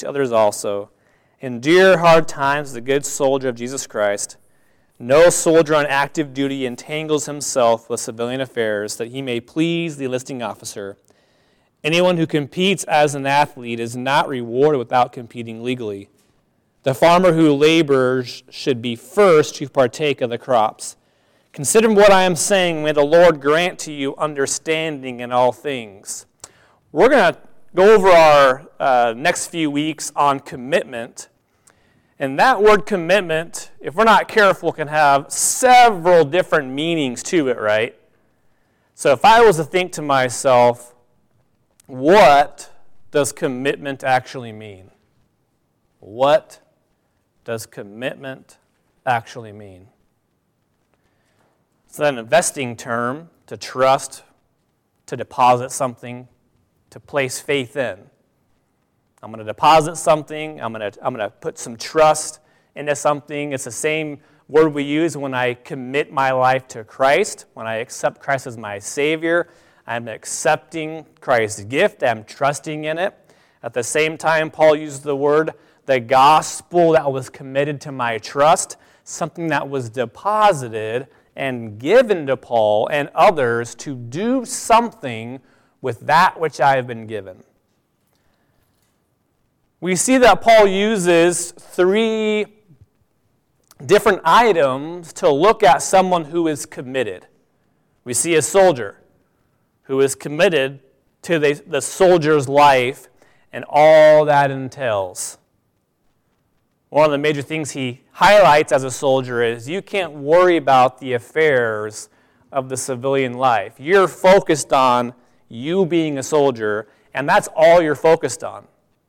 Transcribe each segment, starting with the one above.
to others also. Endure hard times as a good soldier of Jesus Christ. No soldier on active duty entangles himself with civilian affairs that he may please the enlisting officer. Anyone who competes as an athlete is not rewarded without competing legally. The farmer who labors should be first to partake of the crops. Consider what I am saying. May the Lord grant to you understanding in all things. We're going to go over our next few weeks on commitment. And that word commitment, if we're not careful, can have several different meanings to it, right? So if I was to think to myself, what does commitment actually mean? What does commitment actually mean? It's an investing term, to trust, to deposit something, to place faith in. I'm going to deposit something. I'm going to put some trust into something. It's the same word we use when I commit my life to Christ, when I accept Christ as my Savior. I'm accepting Christ's gift. I'm trusting in it. At the same time, Paul uses the word, the gospel that was committed to my trust, something that was deposited and given to Paul and others to do something with that which I have been given. We see that Paul uses 3 different items to look at someone who is committed. We see a soldier who is committed to the soldier's life and all that entails. One of the major things he highlights as a soldier is you can't worry about the affairs of the civilian life. You're focused on you being a soldier, and that's all you're focused on.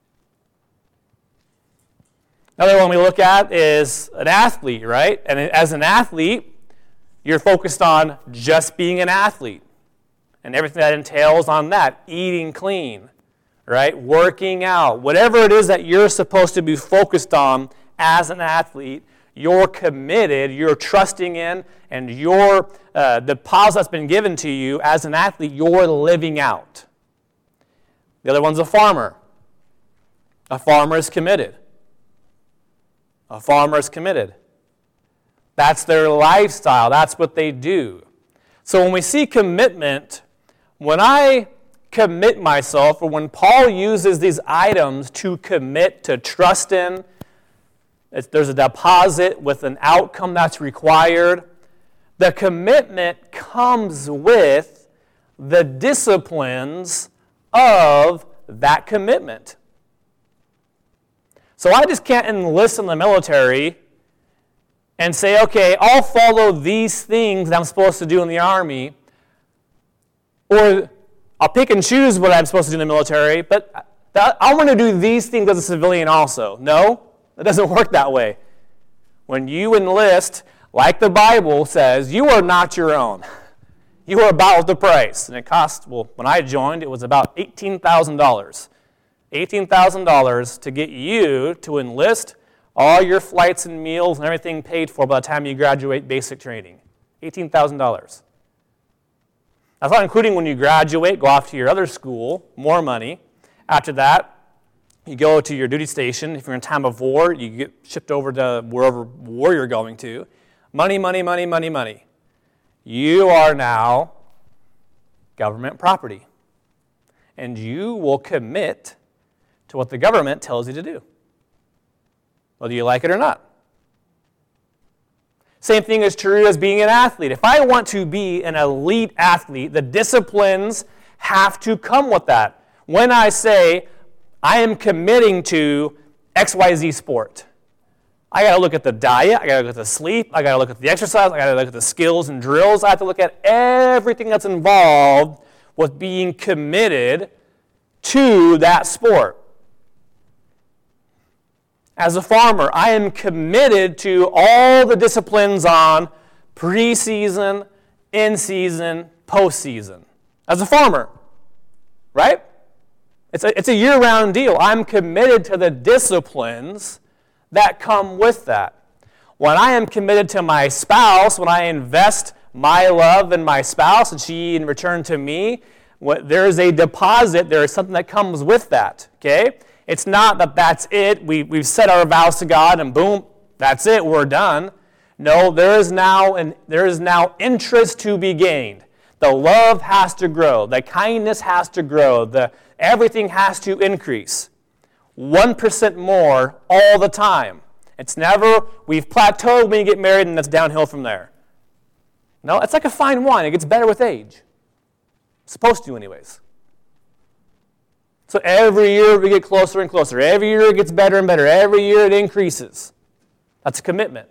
Another one we look at is an athlete, right? And as an athlete, you're focused on just being an athlete and everything that entails on that, eating clean, right? Working out, whatever it is that you're supposed to be focused on as an athlete, you're committed, you're trusting in, and your deposit that's been given to you as an athlete, you're living out. The other one's a farmer. A farmer is committed. A farmer is committed. That's their lifestyle. That's what they do. So when we see commitment, when I commit myself, or when Paul uses these items to commit, to trust in, there's a deposit with an outcome that's required. The commitment comes with the disciplines of that commitment. So I just can't enlist in the military and say, okay, I'll follow these things that I'm supposed to do in the Army, or I'll pick and choose what I'm supposed to do in the military, but I want to do these things as a civilian also. No, it doesn't work that way. When you enlist, like the Bible says, you are not your own. You are bought with a price. And it cost, well, when I joined, it was about $18,000. $18,000 to get you to enlist, all your flights and meals and everything paid for by the time you graduate basic training. $18,000. That's not including when you graduate, go off to your other school, more money. After that, you go to your duty station. If you're in time of war, you get shipped over to wherever war you're going to. Money, money, money, money, money. You are now government property. And you will commit to what the government tells you to do, whether you like it or not. Same thing is true as being an athlete. If I want to be an elite athlete, the disciplines have to come with that. When I say, I am committing to XYZ sport, I got to look at the diet, I got to look at the sleep, I got to look at the exercise, I got to look at the skills and drills. I have to look at everything that's involved with being committed to that sport. As a farmer, I am committed to all the disciplines on preseason, in-season, postseason. As a farmer, right? It's a year-round deal. I'm committed to the disciplines that come with that. When I am committed to my spouse, when I invest my love in my spouse and she in return to me, there is a deposit, there is something that comes with that, okay? It's not that that's it. We've said our vows to God and boom, that's it, we're done. No, there is now interest to be gained. The love has to grow. The kindness has to grow. Everything has to increase. 1% more all the time. It's never, we've plateaued when you get married and it's downhill from there. No, it's like a fine wine. It gets better with age. It's supposed to anyways. So every year we get closer and closer. Every year it gets better and better. Every year it increases. That's a commitment.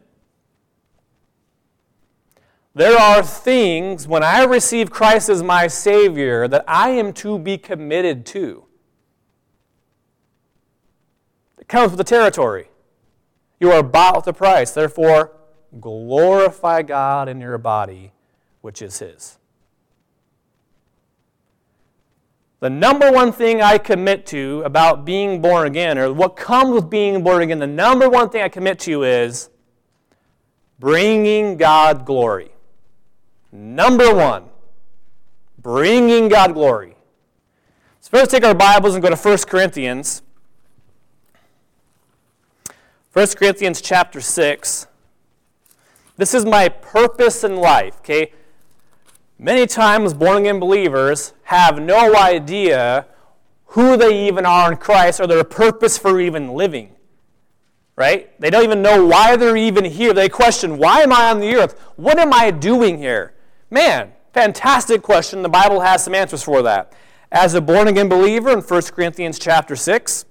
There are things, when I receive Christ as my Savior, that I am to be committed to. It comes with the territory. You are bought with a price. Therefore, glorify God in your body, which is His. The number one thing I commit to about being born again, or what comes with being born again, the number one thing I commit to is bringing God glory. Number one, bringing God glory. So let's take our Bibles and go to 1 Corinthians. 1 Corinthians chapter 6. This is my purpose in life, okay? Many times born-again believers have no idea who they even are in Christ or their purpose for even living, right? They don't even know why they're even here. They question, why am I on the earth? What am I doing here? Man, fantastic question. The Bible has some answers for that. As a born-again believer in 1 Corinthians chapter 6,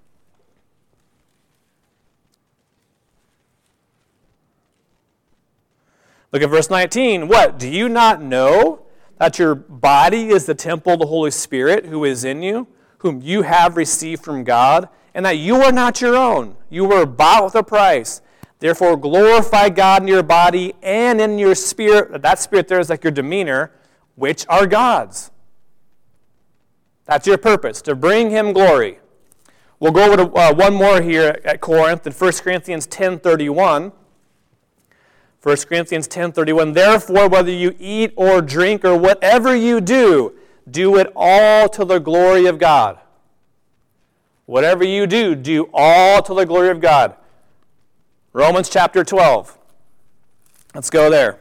look at verse 19. What? Do you not know that your body is the temple of the Holy Spirit who is in you, whom you have received from God, and that you are not your own? You were bought with a price. Therefore, glorify God in your body and in your spirit. That spirit there is like your demeanor, which are God's. That's your purpose, to bring Him glory. We'll go over to one more here at Corinth in 1 Corinthians 10:31. 1 Corinthians 10:31. Therefore, whether you eat or drink or whatever you do, do it all to the glory of God. Whatever you do, do all to the glory of God. Romans chapter 12. Let's go there.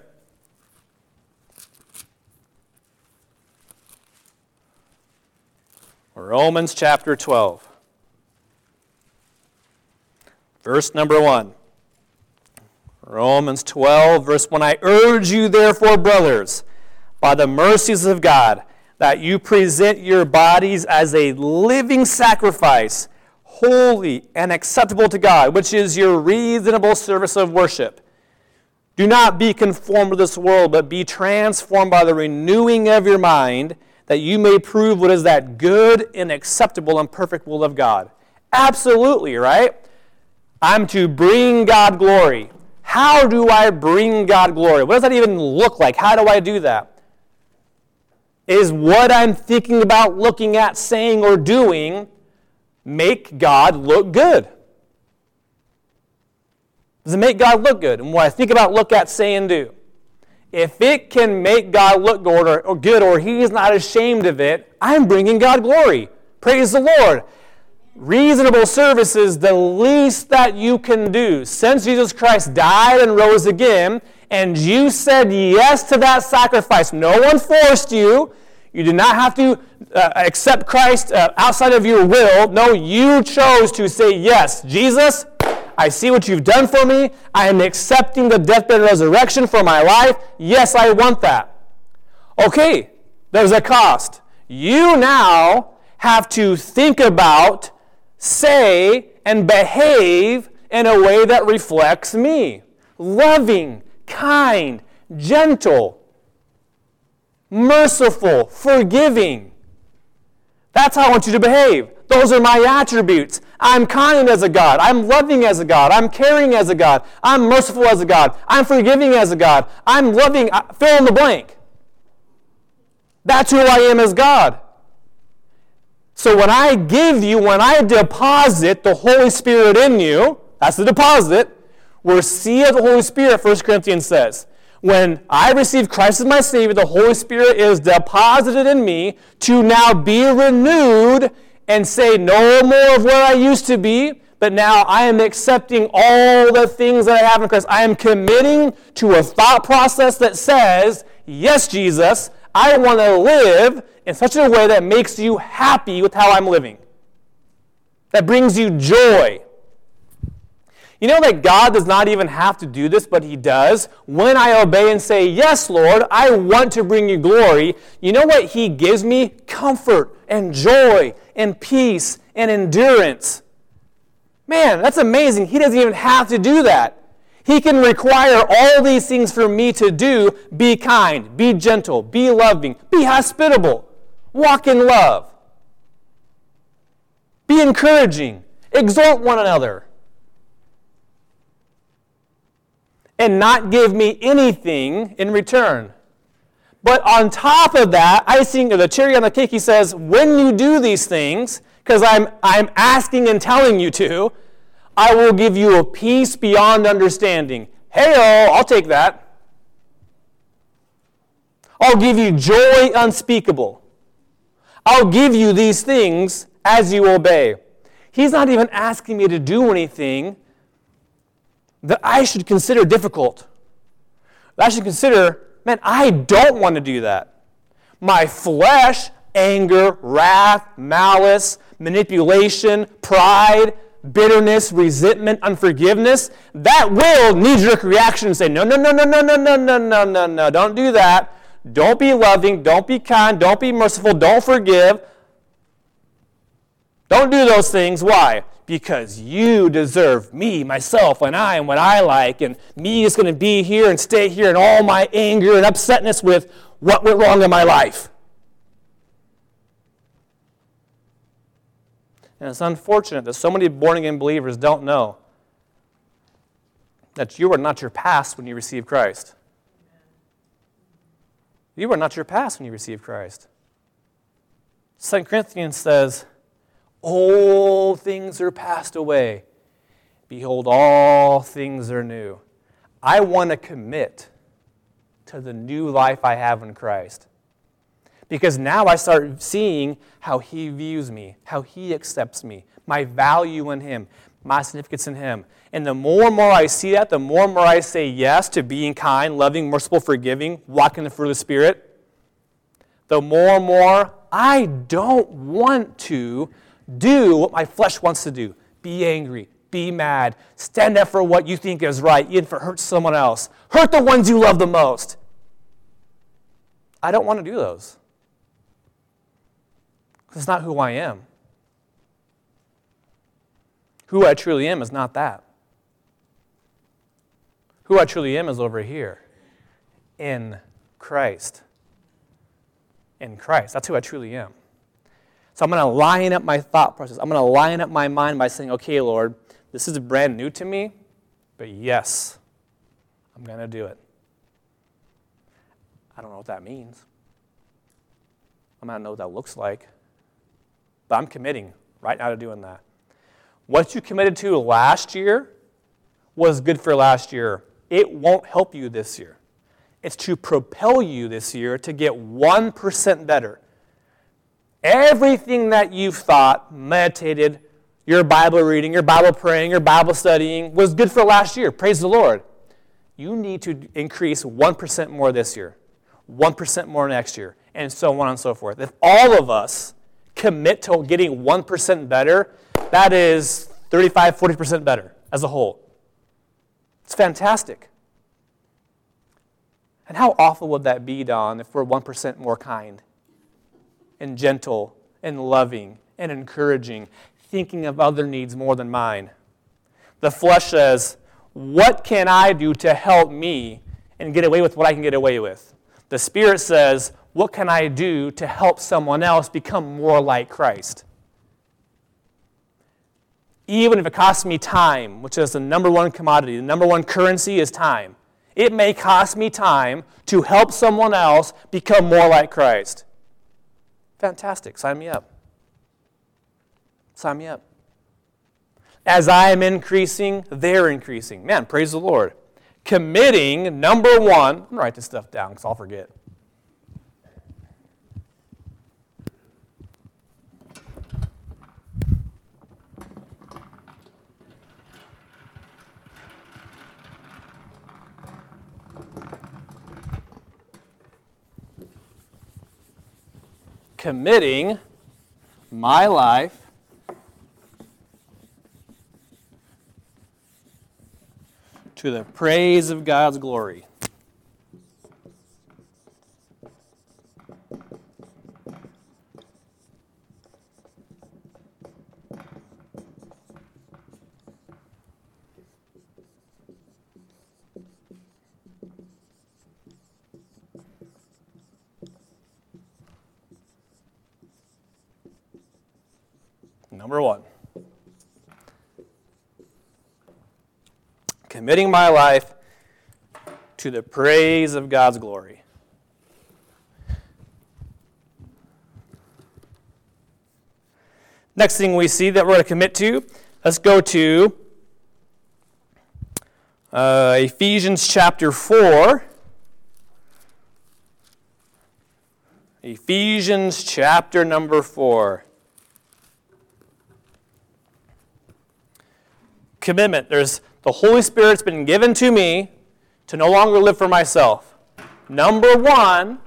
Romans chapter 12. Verse number 1. Romans 12, verse 1. I urge you, therefore, brothers, by the mercies of God, that you present your bodies as a living sacrifice, holy and acceptable to God, which is your reasonable service of worship. Do not be conformed to this world, but be transformed by the renewing of your mind, that you may prove what is that good and acceptable and perfect will of God. Absolutely, right? I'm to bring God glory. How do I bring God glory? What does that even look like? How do I do that? Is what I'm thinking about, looking at, saying, or doing make God look good? Does it make God look good? And what I think about, look at, say, and do. If it can make God look good or He's not ashamed of it, I'm bringing God glory. Praise the Lord. Reasonable service is the least that you can do. Since Jesus Christ died and rose again, and you said yes to that sacrifice, no one forced you. You did not have to accept Christ outside of your will. No, you chose to say, yes, Jesus, I see what you've done for me. I am accepting the death, burial, and resurrection for my life. Yes, I want that. Okay, there's a cost. You now have to think about, say, and behave in a way that reflects me. Loving, kind, gentle, merciful, forgiving. That's how I want you to behave. Those are my attributes. I'm kind as a God. I'm loving as a God. I'm caring as a God. I'm merciful as a God. I'm forgiving as a God. I'm loving, fill in the blank. That's who I am as God. So when I deposit the Holy Spirit in you, that's the deposit, we're sealed with the Holy Spirit, 1 Corinthians says. When I receive Christ as my Savior, the Holy Spirit is deposited in me to now be renewed and say no more of where I used to be, but now I am accepting all the things that I have in Christ. I am committing to a thought process that says, yes, Jesus, I want to live in such a way that makes you happy with how I'm living, that brings you joy. You know that God does not even have to do this, but he does. When I obey and say, yes, Lord, I want to bring you glory, you know what he gives me? Comfort and joy and peace and endurance. Man, that's amazing. He doesn't even have to do that. He can require all these things for me to do. Be kind, be gentle, be loving, be hospitable, walk in love, be encouraging, exhort one another, and not give me anything in return. But on top of that, icing or the cherry on the cake, he says, when you do these things, because I'm asking and telling you to, I will give you a peace beyond understanding. Hey-oh, I'll take that. I'll give you joy unspeakable. I'll give you these things as you obey. He's not even asking me to do anything that I should consider difficult. That I should consider, man, I don't want to do that. My flesh, anger, wrath, malice, manipulation, pride, bitterness, resentment, unforgiveness, that will knee-jerk reaction and say, no, don't do that. Don't be loving, don't be kind, don't be merciful, don't forgive. Don't do those things. Why? Because you deserve me, myself, and I am what I like, and me is going to be here and stay here, and all my anger and upsetness with what went wrong in my life. And it's unfortunate that so many born-again believers don't know that you are not your past when you receive Christ. You are not your past when you receive Christ. 2 Corinthians says, old things are passed away. Behold, all things are new. I want to commit to the new life I have in Christ. Because now I start seeing how he views me, how he accepts me, my value in him, my significance in him. And the more and more I see that, the more and more I say yes to being kind, loving, merciful, forgiving, walking in the fruit of the Spirit, the more and more I don't want to do what my flesh wants to do. Be angry, be mad, stand up for what you think is right, even if it hurts someone else. Hurt the ones you love the most. I don't want to do those. It's not who I am. Who I truly am is not that. Who I truly am is over here. In Christ. In Christ. That's who I truly am. So I'm going to line up my thought process. I'm going to line up my mind by saying, okay, Lord, this is brand new to me, but yes, I'm going to do it. I don't know what that means. I don't know what that looks like. But I'm committing right now to doing that. What you committed to last year was good for last year. It won't help you this year. It's to propel you this year to get 1% better. Everything that you've thought, meditated, your Bible reading, your Bible praying, your Bible studying was good for last year. Praise the Lord. You need to increase 1% more this year, 1% more next year, and so on and so forth. If all of us commit to getting 1% better, that is 35, 40% better as a whole. It's fantastic. And how awful would that be, Don, if we're 1% more kind and gentle and loving and encouraging, thinking of other needs more than mine? The flesh says, what can I do to help me and get away with what I can get away with? The Spirit says, what can I do to help someone else become more like Christ? Even if it costs me time, which is the number one commodity, the number one currency is time. It may cost me time to help someone else become more like Christ. Fantastic. Sign me up. Sign me up. As I am increasing, they're increasing. Man, praise the Lord. Committing, number one, I'm going to write this stuff down because I'll forget. committing my life to the praise of God's glory. Number one, committing my life to the praise of God's glory. Next thing we see that we're going to commit to, let's go to Ephesians chapter 4. Ephesians chapter number 4. Commitment. There's the Holy Spirit's been given to me to no longer live for myself. Number one,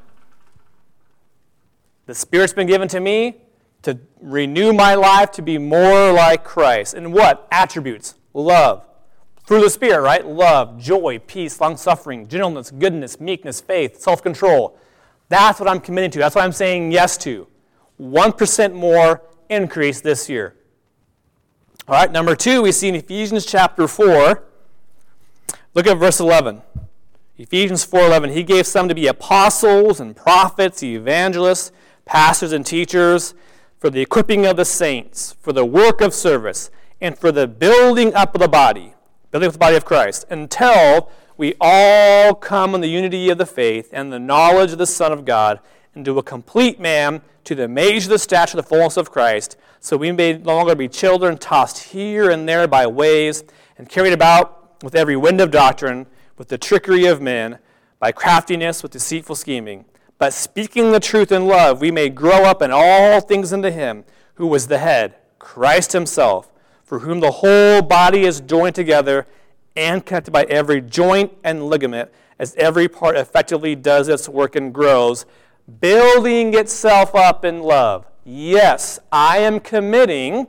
the Spirit's been given to me to renew my life to be more like Christ. And what? Attributes. Love. Through the Spirit, right? Love, joy, peace, long-suffering, gentleness, goodness, meekness, faith, self-control. That's what I'm committing to. That's what I'm saying yes to. 1% more increase this year. All right, number two, we see in Ephesians chapter 4, look at verse 11. Ephesians 4:11, he gave some to be apostles and prophets, evangelists, pastors and teachers, for the equipping of the saints, for the work of service, and for the building up of the body of Christ, until we all come in the unity of the faith and the knowledge of the Son of God, into a complete man, to the measure of the stature of the fullness of Christ, so we may no longer be children tossed here and there by waves and carried about with every wind of doctrine, with the trickery of men, by craftiness, with deceitful scheming. But speaking the truth in love, we may grow up in all things into him who was the head, Christ himself, for whom the whole body is joined together and connected by every joint and ligament, as every part effectively does its work and grows, building itself up in love. Yes, I am committing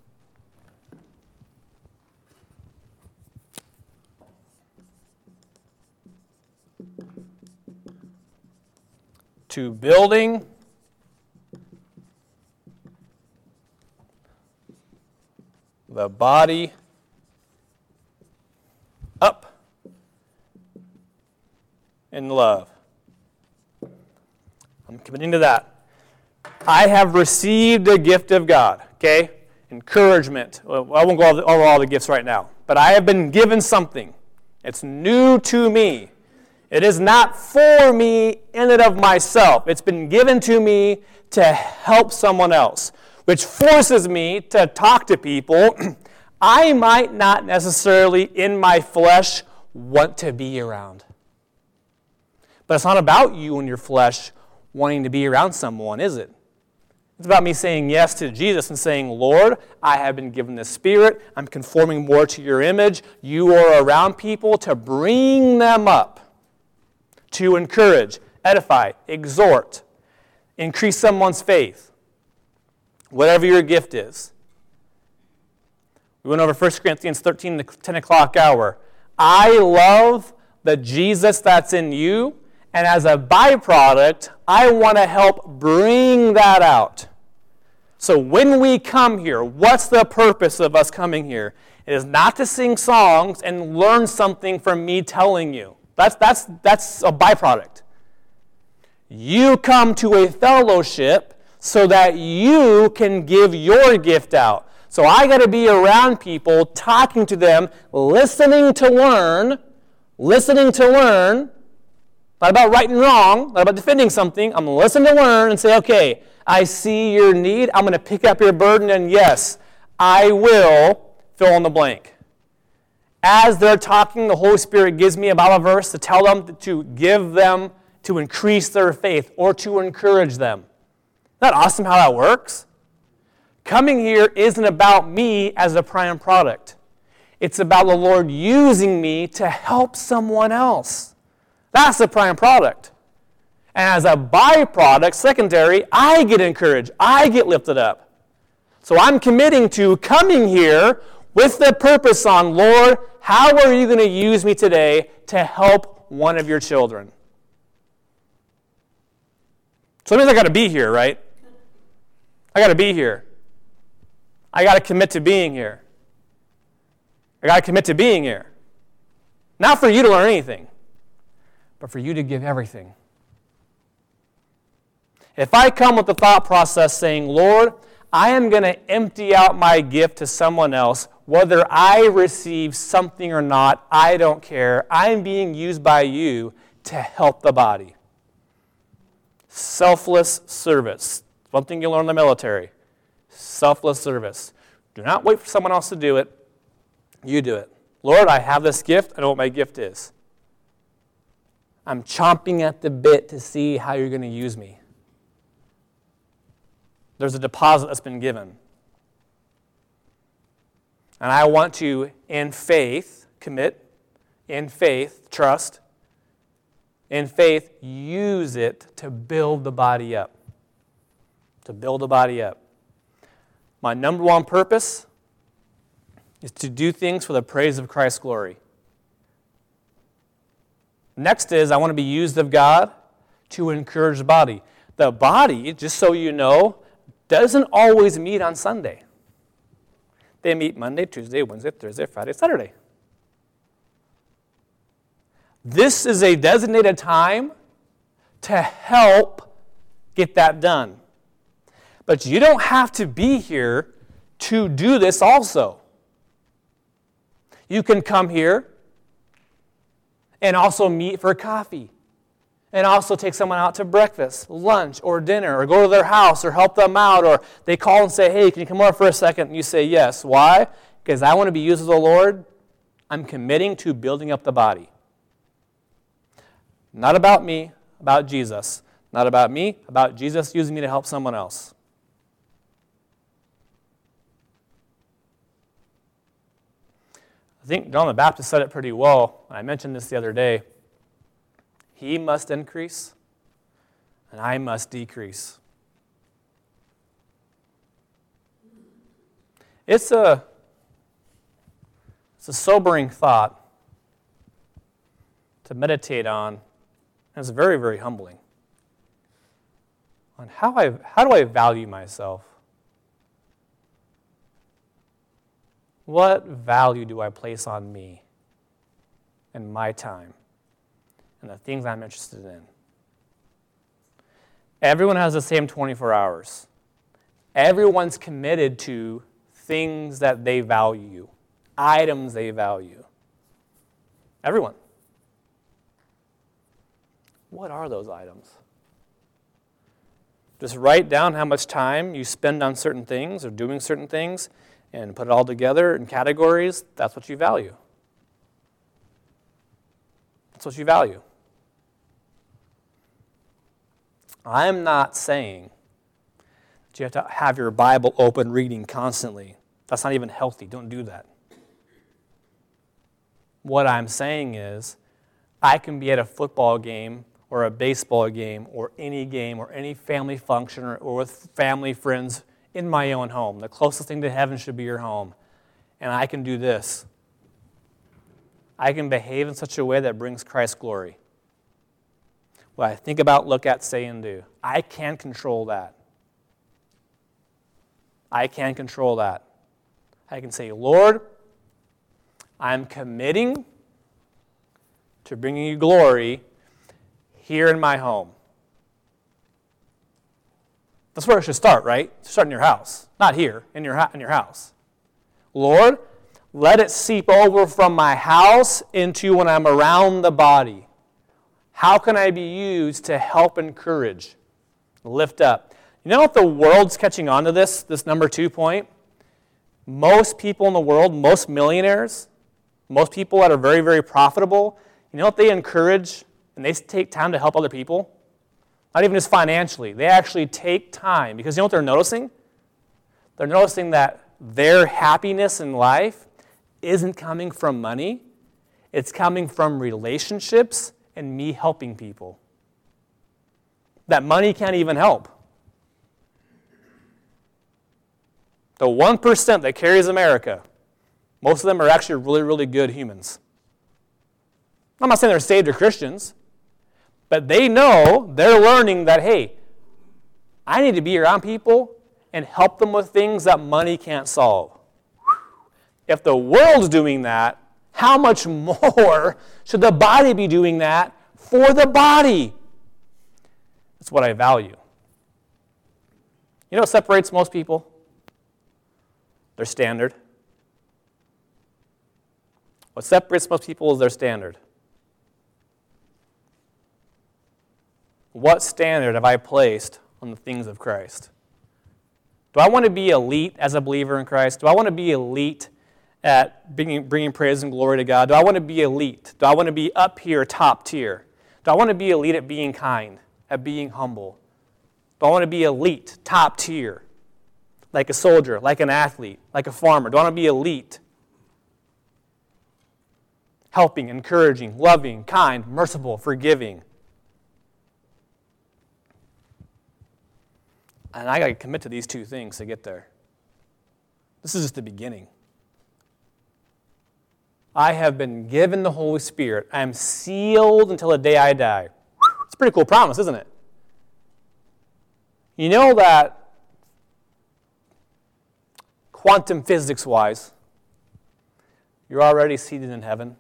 to building the body up in love. I'm committing to that. I have received a gift of God, okay? Encouragement. Well, I won't go over all the gifts right now, but I have been given something. It's new to me. It is not for me in and of myself. It's been given to me to help someone else, which forces me to talk to people I might not necessarily in my flesh want to be around. But it's not about you and your flesh wanting to be around someone, is it? It's about me saying yes to Jesus and saying, Lord, I have been given the Spirit. I'm conforming more to your image. You are around people to bring them up, to encourage, edify, exhort, increase someone's faith, whatever your gift is. We went over 1 Corinthians 13, the 10 o'clock hour. I love the Jesus that's in you, and as a byproduct, I want to help bring that out. So when we come here, what's the purpose of us coming here? It is not to sing songs and learn something from me telling you. That's a byproduct. You come to a fellowship so that you can give your gift out. So I got to be around people, talking to them, listening to learn. Not about right and wrong, not about defending something. I'm listening to learn and say, okay, I see your need. I'm going to pick up your burden, and yes, I will fill in the blank. As they're talking, the Holy Spirit gives me a Bible verse to tell them to give them, to increase their faith, or to encourage them. Isn't that awesome how that works? Coming here isn't about me as a prime product. It's about the Lord using me to help someone else. That's the prime product. And as a byproduct, secondary, I get encouraged. I get lifted up. So I'm committing to coming here with the purpose on, Lord, how are you going to use me today to help one of your children? So that means I got to be here, right? I got to be here. I got to commit to being here. I got to commit to being here. Not for you to learn anything, but for you to give everything. If I come with the thought process saying, Lord, I am going to empty out my gift to someone else, whether I receive something or not, I don't care. I'm being used by you to help the body. Selfless service. One thing you learn in the military. Selfless service. Do not wait for someone else to do it. You do it. Lord, I have this gift. I know what my gift is. I'm chomping at the bit to see how you're going to use me. There's a deposit that's been given. And I want to, in faith, commit, in faith, trust, in faith, use it to build the body up. To build the body up. My number one purpose is to do things for the praise of Christ's glory. Next is I want to be used of God to encourage the body. The body, just so you know, doesn't always meet on Sunday. They meet Monday, Tuesday, Wednesday, Thursday, Friday, Saturday. This is a designated time to help get that done. But you don't have to be here to do this also. You can come here and also meet for coffee and also take someone out to breakfast, lunch, or dinner, or go to their house or help them out, or they call and say, hey, can you come over for a second? And you say yes. Why? Because I want to be used of the Lord. I'm committing to building up the body. Not about me, about Jesus. Not about me, about Jesus using me to help someone else. I think John the Baptist said it pretty well. I mentioned this the other day. He must increase, and I must decrease. It's a sobering thought to meditate on, and it's very, very humbling. On how do I value myself? What value do I place on me and my time and the things I'm interested in? Everyone has the same 24 hours. Everyone's committed to things that they value, items they value. Everyone. What are those items? Just write down how much time you spend on certain things or doing certain things and put it all together in categories. That's what you value. That's what you value. I'm not saying that you have to have your Bible open reading constantly. That's not even healthy. Don't do that. What I'm saying is I can be at a football game or a baseball game or any family function or with family friends in my own home. The closest thing to heaven should be your home. And I can do this. I can behave in such a way that brings Christ glory. What I think about, look at, say, and do. I can control that. I can control that. I can say, Lord, I'm committing to bringing you glory here in my home. That's where it should start, right? Start in your house. Not here, in your house. Lord, let it seep over from my house into when I'm around the body. How can I be used to help encourage, lift up? You know what the world's catching on to this number 2 point? Most people in the world, most millionaires, most people that are very, very profitable, you know what they encourage and they take time to help other people? Not even just financially. They actually take time. Because you know what they're noticing? They're noticing that their happiness in life isn't coming from money. It's coming from relationships and me helping people. that money can't even help. The 1% that carries America, most of them are actually really, really good humans. I'm not saying they're saved or Christians, but they know, they're learning that, hey, I need to be around people and help them with things that money can't solve. If the world's doing that, how much more should the body be doing that for the body? That's what I value. You know what separates most people? Their standard. What separates most people is their standard. What standard have I placed on the things of Christ? Do I want to be elite as a believer in Christ? Do I want to be elite at bringing praise and glory to God? Do I want to be elite? Do I want to be up here, top tier? Do I want to be elite at being kind, at being humble? Do I want to be elite, top tier, like a soldier, like an athlete, like a farmer? Do I want to be elite? Helping, encouraging, loving, kind, merciful, forgiving. And I got to commit to these two things to get there. This is just the beginning. I have been given the Holy Spirit. I am sealed until the day I die. It's a pretty cool promise, isn't it? You know that quantum physics-wise, you're already seated in heaven.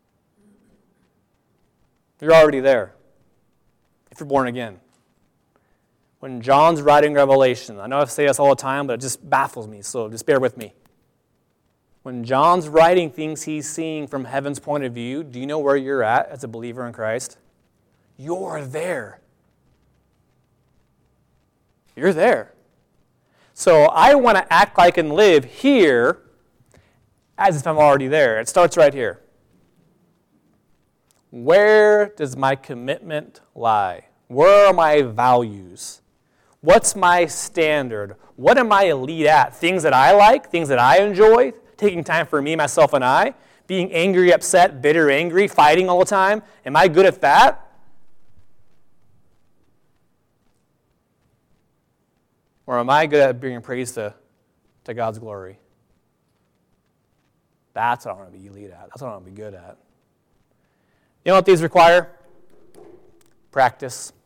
You're already there if you're born again. When John's writing Revelation, I know I say this all the time, but it just baffles me, so just bear with me. When John's writing things he's seeing from heaven's point of view, do you know where you're at as a believer in Christ? You're there. You're there. So I want to act like and live here as if I'm already there. It starts right here. Where does my commitment lie? Where are my values? What's my standard? What am I elite at? Things that I like, things that I enjoy, taking time for me, myself, and I, being angry, upset, bitter, angry, fighting all the time. Am I good at that? Or am I good at bringing praise to God's glory? That's what I want to be elite at. That's what I want to be good at. You know what these require? Practice.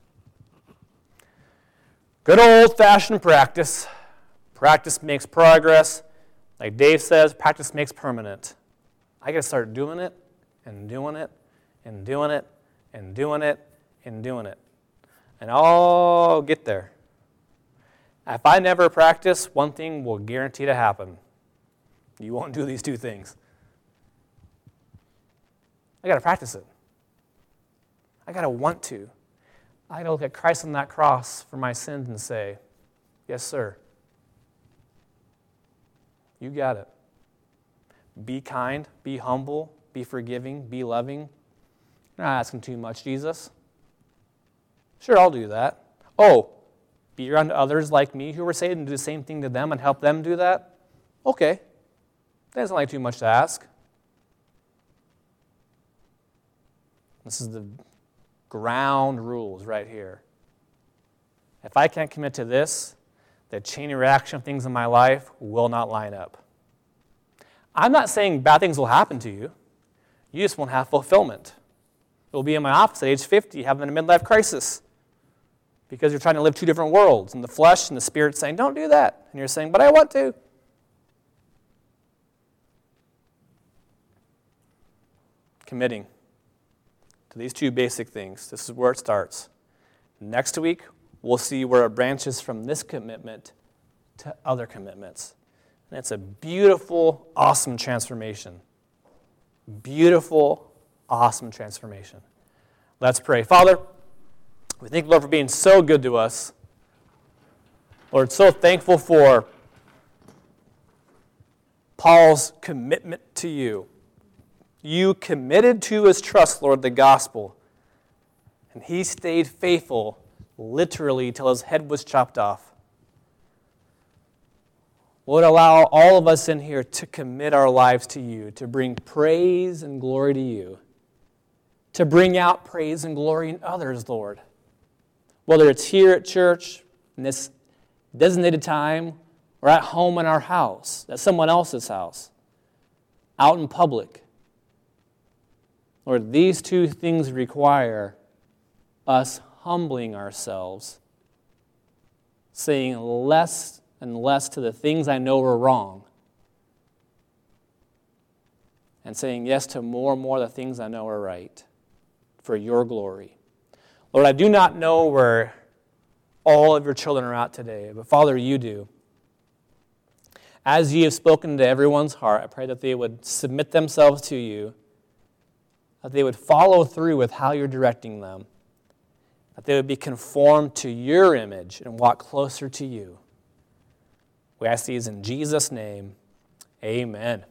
Good old-fashioned practice. Practice makes progress. Like Dave says, practice makes permanent. I got to start doing it and doing it and doing it and doing it and doing it. And I'll get there. If I never practice, one thing will guarantee to happen. You won't do these two things. I got to practice it. I got to want to. I got to look at Christ on that cross for my sins and say, yes, sir. You got it. Be kind, be humble, be forgiving, be loving. You're not asking too much, Jesus. Sure, I'll do that. Oh, be around others like me who are saved and do the same thing to them and help them do that? Okay. That isn't like too much to ask. This is the ground rules right here. If I can't commit to this, the chain reaction of things in my life will not line up. I'm not saying bad things will happen to you. You just won't have fulfillment. You'll be in my office at age 50 having a midlife crisis because you're trying to live two different worlds, and the flesh and the spirit saying, don't do that. And you're saying, but I want to. Committing to these two basic things. This is where it starts. Next week, we'll see where it branches from this commitment to other commitments. And it's a beautiful, awesome transformation. Beautiful, awesome transformation. Let's pray. Father, we thank you, Lord, for being so good to us. Lord, so thankful for Paul's commitment to you. You committed to his trust, Lord, the gospel. And he stayed faithful, literally, till his head was chopped off. Lord, allow all of us in here to commit our lives to you, to bring praise and glory to you, to bring out praise and glory in others, Lord. whether it's here at church, in this designated time, or at home in our house, at someone else's house, out in public. Lord, these two things require us humbling ourselves, saying less and less to the things I know are wrong, and saying yes to more and more the things I know are right, for your glory. Lord, I do not know where all of your children are at today, but Father, you do. As you have spoken to everyone's heart, I pray that they would submit themselves to you, that they would follow through with how you're directing them, that they would be conformed to your image and walk closer to you. We ask these in Jesus' name. Amen.